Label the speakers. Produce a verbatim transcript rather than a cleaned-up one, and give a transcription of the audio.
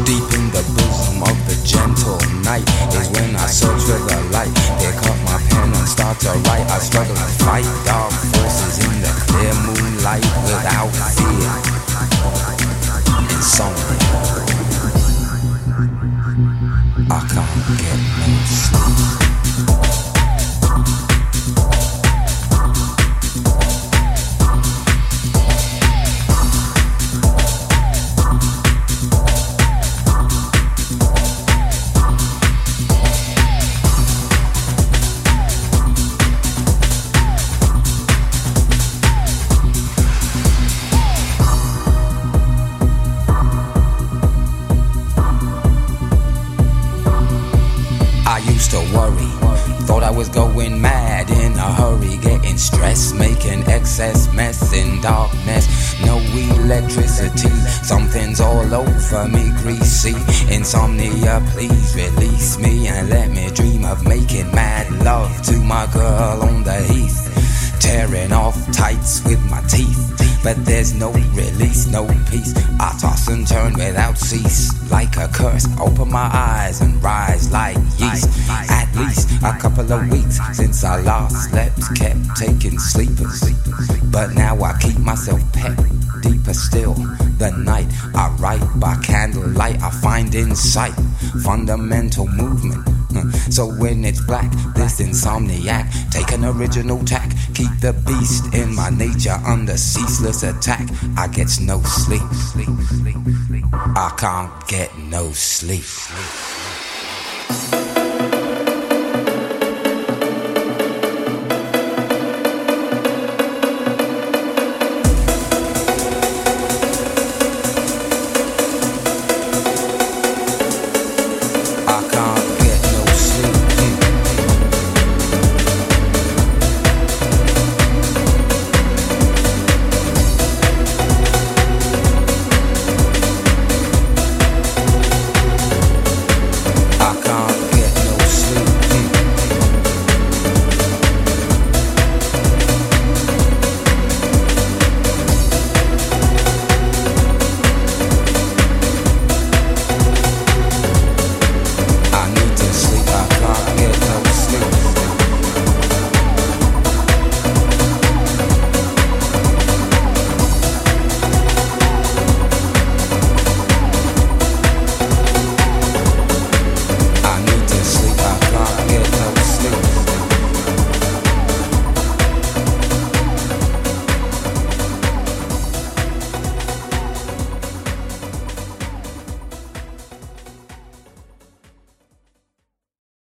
Speaker 1: Deep in the bosom of the gentle night is when I search for the light. Pick up my pen and start to write. I struggle to fight dark forces in the clear moonlight without fear. Insomnia. I can't get no sleep. To worry, thought I was going mad in a hurry, getting stressed, making excess mess in darkness. No electricity, something's all over me, greasy. Insomnia, please release me and let me dream of making mad love to my girl on the heath, tearing off tights with my teeth. But there's no release, no peace. I toss and turn without cease, like a curse. Open my eyes and rise like yeast. At least a couple of weeks since I last slept, kept taking sleepers. But now I keep myself pet. Deeper still, the night I write by candlelight. I find insight, fundamental movement. So when it's black, this insomniac, take an original tack. Keep the beast in my nature under ceaseless attack. I get no sleep. I can't get no sleep.